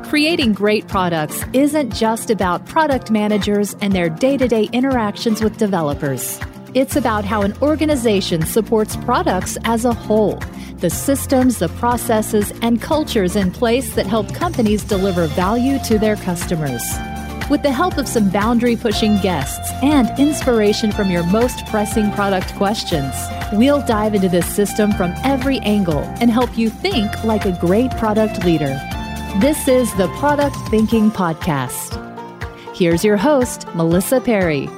Creating great products isn't just about product managers and their day-to-day interactions with developers. It's about how an organization supports products as a whole, the systems, the processes, and cultures in place that help companies deliver value to their customers. With the help of some boundary-pushing guests and inspiration from your most pressing product questions, we'll dive into this system from every angle and help you think like a great product leader. This is the Product Thinking Podcast. Here's your host, Melissa Perry.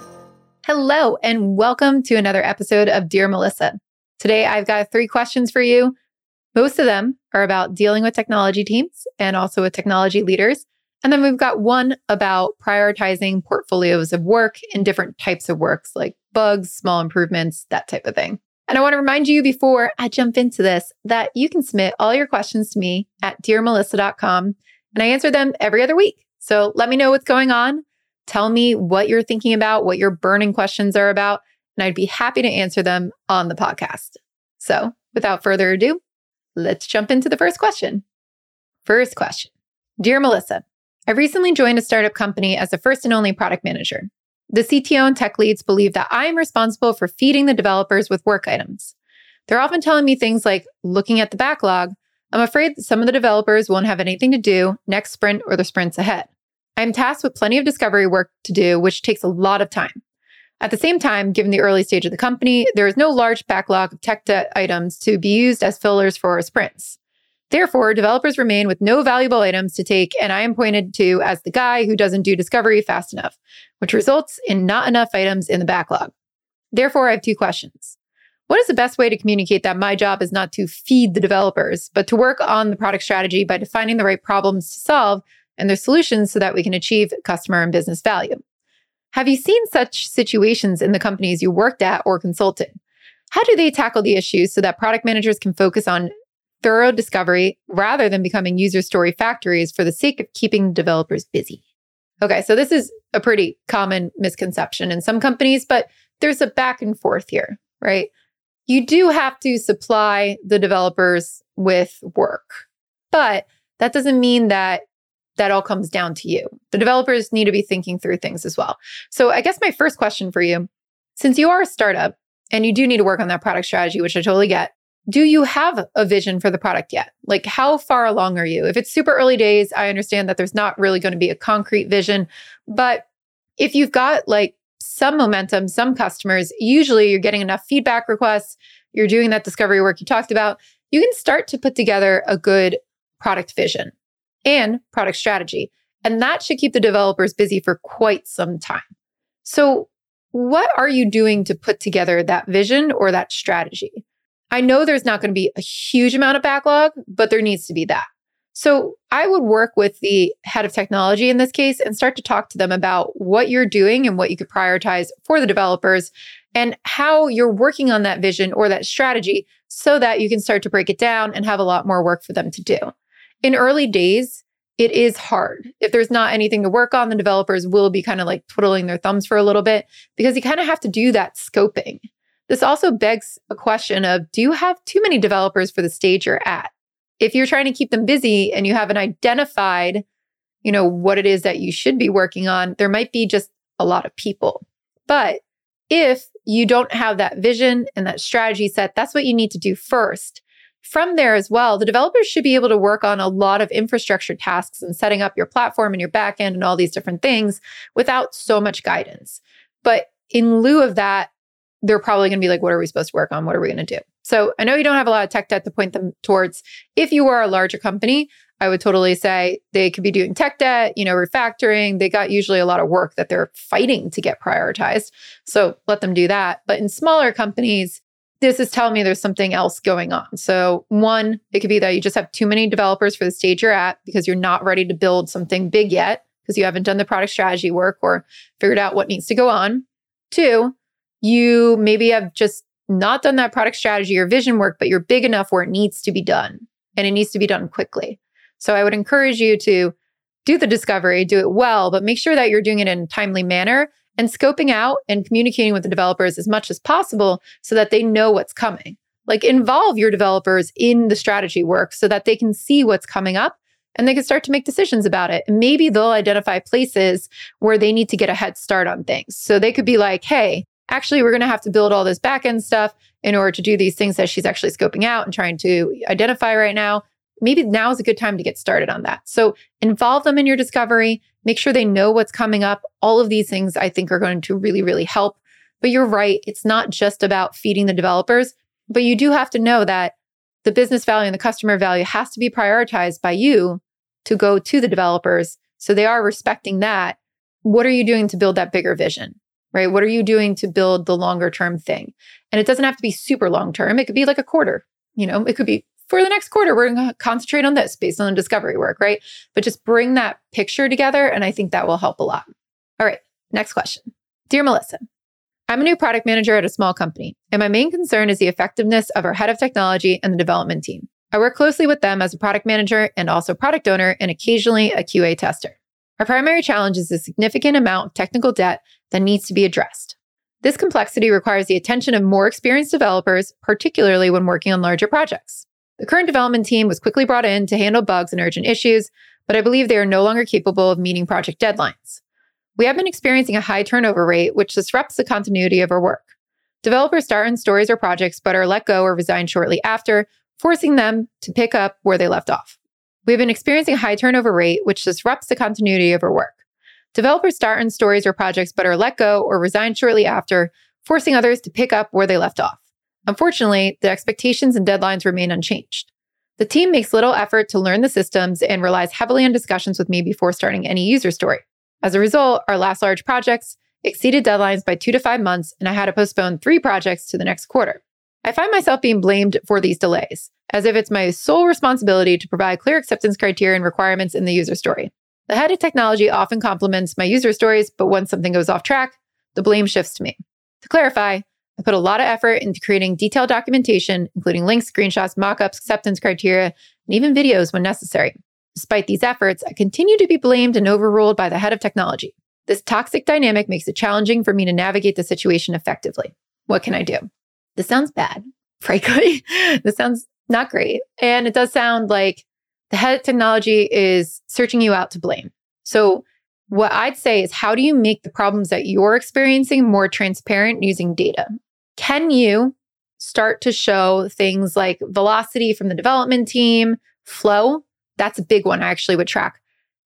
Hello, and welcome to another episode of Dear Melissa. Today, I've got 3 questions for you. Most of them are about dealing with technology teams and also with technology leaders. And then we've got one about prioritizing portfolios of work in different types of works, like bugs, small improvements, that type of thing. And I want to remind you before I jump into this that you can submit all your questions to me at dearmelissa.com, and I answer them every other week. So let me know what's going on. Tell me what you're thinking about, what your burning questions are about, and I'd be happy to answer them on the podcast. So without further ado, let's jump into the first question. First question. Dear Melissa, I recently joined a startup company as the first and only product manager. The CTO and tech leads believe that I am responsible for feeding the developers with work items. They're often telling me things like, looking at the backlog, I'm afraid that some of the developers won't have anything to do next sprint or the sprints ahead. I'm tasked with plenty of discovery work to do, which takes a lot of time. At the same time, given the early stage of the company, there is no large backlog of tech debt items to be used as fillers for our sprints. Therefore, developers remain with no valuable items to take, and I am pointed to as the guy who doesn't do discovery fast enough, which results in not enough items in the backlog. Therefore, I have 2 questions. What is the best way to communicate that my job is not to feed the developers, but to work on the product strategy by defining the right problems to solve and their solutions so that we can achieve customer and business value? Have you seen such situations in the companies you worked at or consulted? How do they tackle the issues so that product managers can focus on thorough discovery rather than becoming user story factories for the sake of keeping developers busy? Okay, so this is a pretty common misconception in some companies, but there's a back and forth here, right? You do have to supply the developers with work, but that doesn't mean that all comes down to you. The developers need to be thinking through things as well. So I guess my first question for you, since you are a startup and you do need to work on that product strategy, which I totally get, do you have a vision for the product yet? Like, how far along are you? If it's super early days, I understand that there's not really going to be a concrete vision. But if you've got like some momentum, some customers, usually you're getting enough feedback requests, you're doing that discovery work you talked about, you can start to put together a good product vision and product strategy. And that should keep the developers busy for quite some time. So what are you doing to put together that vision or that strategy? I know there's not going to be a huge amount of backlog, but there needs to be that. So I would work with the head of technology in this case and start to talk to them about what you're doing and what you could prioritize for the developers and how you're working on that vision or that strategy so that you can start to break it down and have a lot more work for them to do. In early days, it is hard. If there's not anything to work on, the developers will be kind of like twiddling their thumbs for a little bit because you kind of have to do that scoping. This also begs a question of, do you have too many developers for the stage you're at? If you're trying to keep them busy and you haven't identified, what it is that you should be working on, there might be just a lot of people. But if you don't have that vision and that strategy set, that's what you need to do first. From there as well, the developers should be able to work on a lot of infrastructure tasks and setting up your platform and your backend and all these different things without so much guidance. But in lieu of that, they're probably going to be like, what are we supposed to work on? What are we going to do? So I know you don't have a lot of tech debt to point them towards. If you are a larger company, I would totally say they could be doing tech debt, refactoring. They got usually a lot of work that they're fighting to get prioritized. So let them do that. But in smaller companies, this is telling me there's something else going on. So one, it could be that you just have too many developers for the stage you're at because you're not ready to build something big yet because you haven't done the product strategy work or figured out what needs to go on. 2, you maybe have just not done that product strategy or vision work, but you're big enough where it needs to be done and it needs to be done quickly. So I would encourage you to do the discovery, do it well, but make sure that you're doing it in a timely manner and scoping out and communicating with the developers as much as possible so that they know what's coming. Like, involve your developers in the strategy work so that they can see what's coming up and they can start to make decisions about it. And maybe they'll identify places where they need to get a head start on things. So they could be like, hey, actually, we're going to have to build all this backend stuff in order to do these things that she's actually scoping out and trying to identify right now. Maybe now is a good time to get started on that. So involve them in your discovery, make sure they know what's coming up. All of these things I think are going to really, really help. But you're right, it's not just about feeding the developers, but you do have to know that the business value and the customer value has to be prioritized by you to go to the developers. So they are respecting that. What are you doing to build that bigger vision, right? What are you doing to build the longer term thing? And it doesn't have to be super long term. It could be like a quarter, it could be for the next quarter, we're going to concentrate on this based on the discovery work, right? But just bring that picture together. And I think that will help a lot. All right, next question. Dear Melissa, I'm a new product manager at a small company, and my main concern is the effectiveness of our head of technology and the development team. I work closely with them as a product manager and also product owner and occasionally a QA tester. Our primary challenge is a significant amount of technical debt that needs to be addressed. This complexity requires the attention of more experienced developers, particularly when working on larger projects. The current development team was quickly brought in to handle bugs and urgent issues, but I believe they are no longer capable of meeting project deadlines. We have been experiencing a high turnover rate, which disrupts the continuity of our work. Developers start on stories or projects, but are let go or resign shortly after, forcing them to pick up where they left off. We have been experiencing a high turnover rate, which disrupts the continuity of our work. Developers start on stories or projects, but are let go or resign shortly after, forcing others to pick up where they left off. Unfortunately, the expectations and deadlines remain unchanged. The team makes little effort to learn the systems and relies heavily on discussions with me before starting any user story. As a result, our last large projects exceeded deadlines by 2 to 5 months, and I had to postpone 3 projects to the next quarter. I find myself being blamed for these delays, as if it's my sole responsibility to provide clear acceptance criteria and requirements in the user story. The head of technology often compliments my user stories, but once something goes off track, the blame shifts to me. To clarify, I put a lot of effort into creating detailed documentation, including links, screenshots, mockups, acceptance criteria, and even videos when necessary. Despite these efforts, I continue to be blamed and overruled by the head of technology. This toxic dynamic makes it challenging for me to navigate the situation effectively. What can I do? This sounds bad, frankly. This sounds not great. And it does sound like the head of technology is searching you out to blame. So what I'd say is, how do you make the problems that you're experiencing more transparent using data? Can you start to show things like velocity from the development team, flow? That's a big one I actually would track.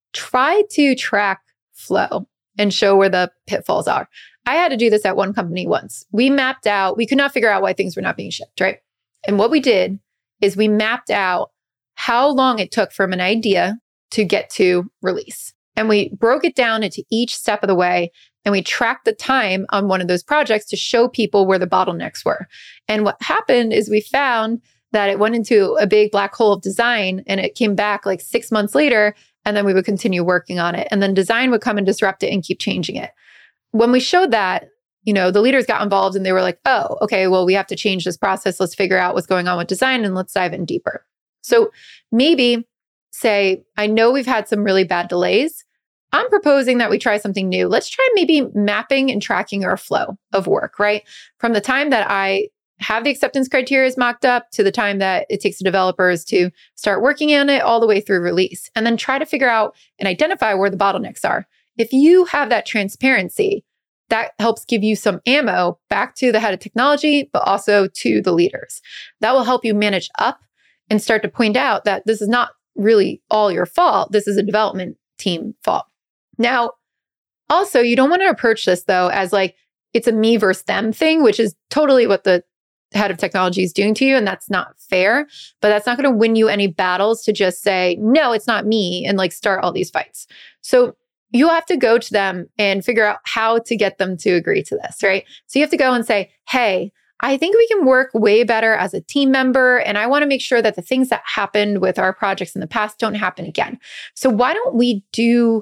Try to track flow and show where the pitfalls are. I had to do this at one company once. We mapped out, we could not figure out why things were not being shipped, right? And what we did is we mapped out how long it took from an idea to get to release. And we broke it down into each step of the way. And we tracked the time on one of those projects to show people where the bottlenecks were. And what happened is we found that it went into a big black hole of design, and it came back like 6 months later. And then we would continue working on it. And then design would come and disrupt it and keep changing it. When we showed that, the leaders got involved and they were like, oh, okay, well, we have to change this process. Let's figure out what's going on with design and let's dive in deeper. So maybe say, I know we've had some really bad delays. I'm proposing that we try something new. Let's try maybe mapping and tracking our flow of work, right? From the time that I have the acceptance criteria mocked up to the time that it takes the developers to start working on it all the way through release, and then try to figure out and identify where the bottlenecks are. If you have that transparency, that helps give you some ammo back to the head of technology, but also to the leaders. That will help you manage up and start to point out that this is not really all your fault. This is a development team fault. Now, also, you don't want to approach this though as like it's a me versus them thing, which is totally what the head of technology is doing to you. And that's not fair, but that's not going to win you any battles to just say, no, it's not me, and like start all these fights. So you have to go to them and figure out how to get them to agree to this, right? So you have to go and say, hey, I think we can work way better as a team member. And I want to make sure that the things that happened with our projects in the past don't happen again. So why don't we do,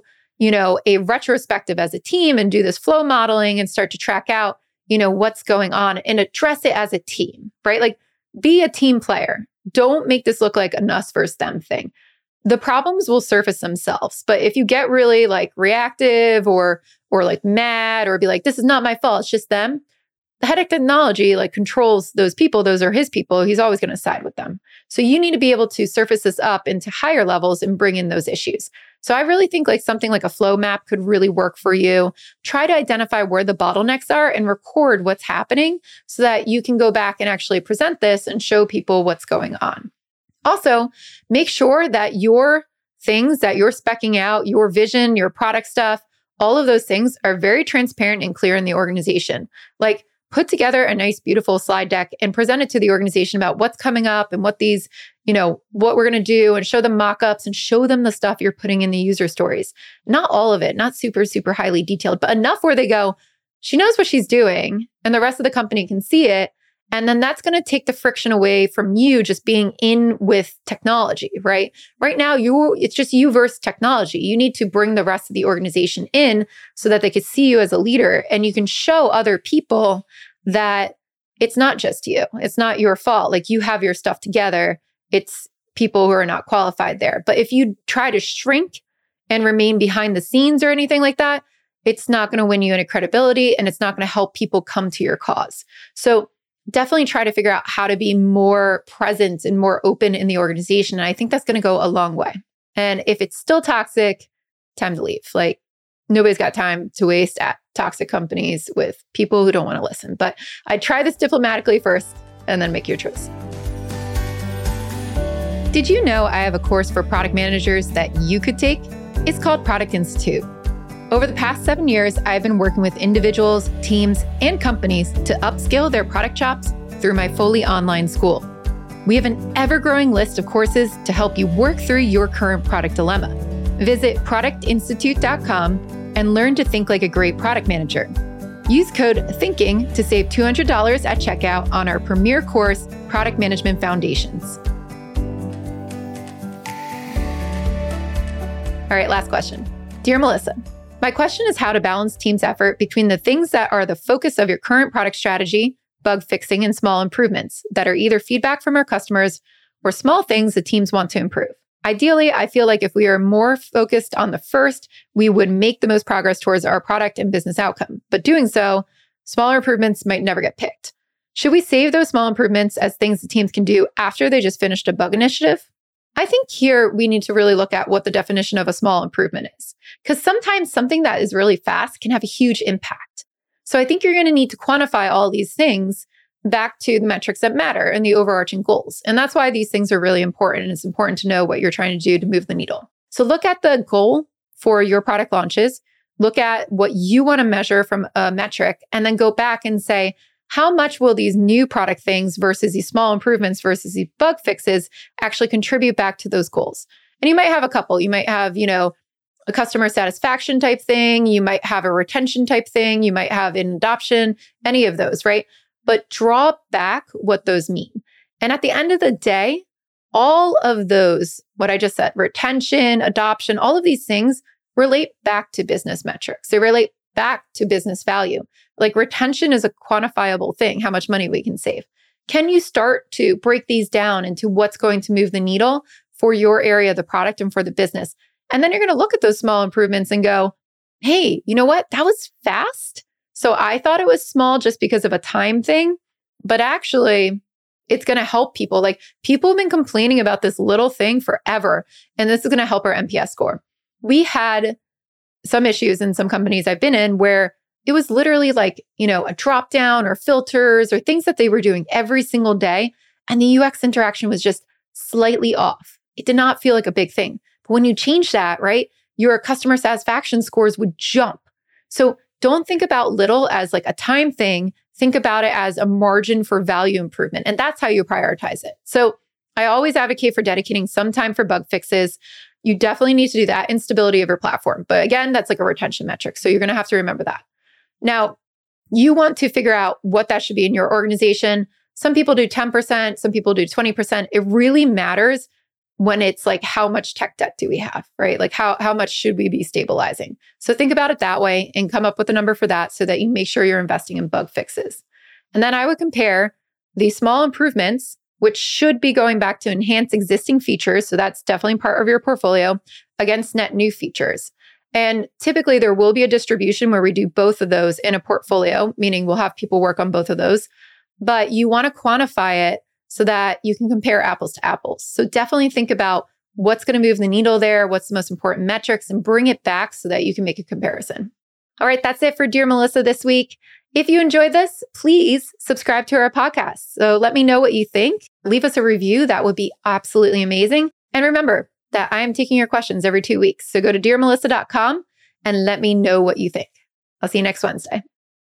a retrospective as a team and do this flow modeling and start to track out, what's going on and address it as a team, right? Like be a team player. Don't make this look like an us versus them thing. The problems will surface themselves. But if you get really like reactive or like mad or be like, this is not my fault, it's just them, the head of technology like controls those people. Those are his people. He's always going to side with them. So you need to be able to surface this up into higher levels and bring in those issues. So I really think like something like a flow map could really work for you. Try to identify where the bottlenecks are and record what's happening so that you can go back and actually present this and show people what's going on. Also, make sure that your things that you're speccing out, your vision, your product stuff, all of those things are very transparent and clear in the organization. Like, put together a nice, beautiful slide deck and present it to the organization about what's coming up and what these, what we're going to do, and show them mock-ups and show them the stuff you're putting in the user stories. Not all of it, not super, super highly detailed, but enough where they go, she knows what she's doing and the rest of the company can see it. And then that's going to take the friction away from you just being in with technology, right? Right now, it's just you versus technology. You need to bring the rest of the organization in so that they could see you as a leader, and you can show other people that it's not just you. It's not your fault. Like, you have your stuff together. It's people who are not qualified there. But if you try to shrink and remain behind the scenes or anything like that, it's not going to win you any credibility, and it's not going to help people come to your cause. So definitely try to figure out how to be more present and more open in the organization. And I think that's going to go a long way. And if it's still toxic, time to leave. Like, nobody's got time to waste at toxic companies with people who don't want to listen. But I'd try this diplomatically first and then make your choice. Did you know I have a course for product managers that you could take? It's called Product Institute. Over the past 7 years, I've been working with individuals, teams, and companies to upskill their product chops through my fully online school. We have an ever-growing list of courses to help you work through your current product dilemma. Visit productinstitute.com and learn to think like a great product manager. Use code THINKING to save $200 at checkout on our premier course, Product Management Foundations. All right, last question. Dear Melissa, my question is how to balance team's effort between the things that are the focus of your current product strategy, bug fixing, and small improvements that are either feedback from our customers or small things the teams want to improve. Ideally, I feel like if we are more focused on the first, we would make the most progress towards our product and business outcome. But doing so, smaller improvements might never get picked. Should we save those small improvements as things the teams can do after they just finished a bug initiative? I think here we need to really look at what the definition of a small improvement is, because sometimes something that is really fast can have a huge impact. So I think you're going to need to quantify all these things back to the metrics that matter and the overarching goals. And that's why these things are really important. And it's important to know what you're trying to do to move the needle. So look at the goal for your product launches, look at what you want to measure from a metric, and then go back and say, how much will these new product things versus these small improvements versus these bug fixes actually contribute back to those goals? And you might have a couple. You might have, a customer satisfaction type thing. You might have a retention type thing. You might have an adoption, any of those, right? But draw back what those mean. And at the end of the day, all of those, what I just said, retention, adoption, all of these things relate back to business metrics. They relate back to business value. Like, retention is a quantifiable thing, how much money we can save. Can you start to break these down into what's going to move the needle for your area of the product and for the business? And then you're going to look at those small improvements and go, hey, you know what? That was fast. So I thought it was small just because of a time thing, but actually it's going to help people. Like, people have been complaining about this little thing forever, and this is going to help our NPS score. We had some issues in some companies I've been in where it was literally like, a drop down or filters or things that they were doing every single day. And the UX interaction was just slightly off. It did not feel like a big thing. But when you change that, right, your customer satisfaction scores would jump. So don't think about little as like a time thing. Think about it as a margin for value improvement. And that's how you prioritize it. So I always advocate for dedicating some time for bug fixes. You definitely need to do that in stability of your platform. But again, that's like a retention metric. So you're going to have to remember that. Now, you want to figure out what that should be in your organization. Some people do 10%, some people do 20%. It really matters when it's like, how much tech debt do we have, right? Like, how much should we be stabilizing? So think about it that way and come up with a number for that so that you make sure you're investing in bug fixes. And then I would compare these small improvements, which should be going back to enhance existing features. So that's definitely part of your portfolio, against net new features. And typically there will be a distribution where we do both of those in a portfolio, meaning we'll have people work on both of those. But you want to quantify it so that you can compare apples to apples. So definitely think about what's going to move the needle there, what's the most important metrics, and bring it back so that you can make a comparison. All right, that's it for Dear Melissa this week. If you enjoyed this, please subscribe to our podcast. So let me know what you think. Leave us a review. That would be absolutely amazing. And remember that I am taking your questions every 2 weeks. So go to dearmelissa.com and let me know what you think. I'll see you next Wednesday.